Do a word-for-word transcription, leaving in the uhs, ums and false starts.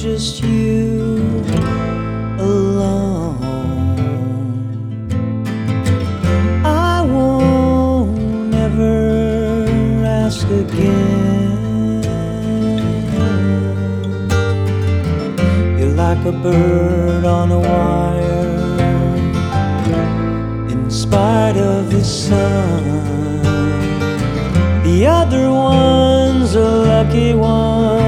just you alone. I won't ever ask again. You're like a bird on a wire, in spite of the sun. The other one's a lucky one.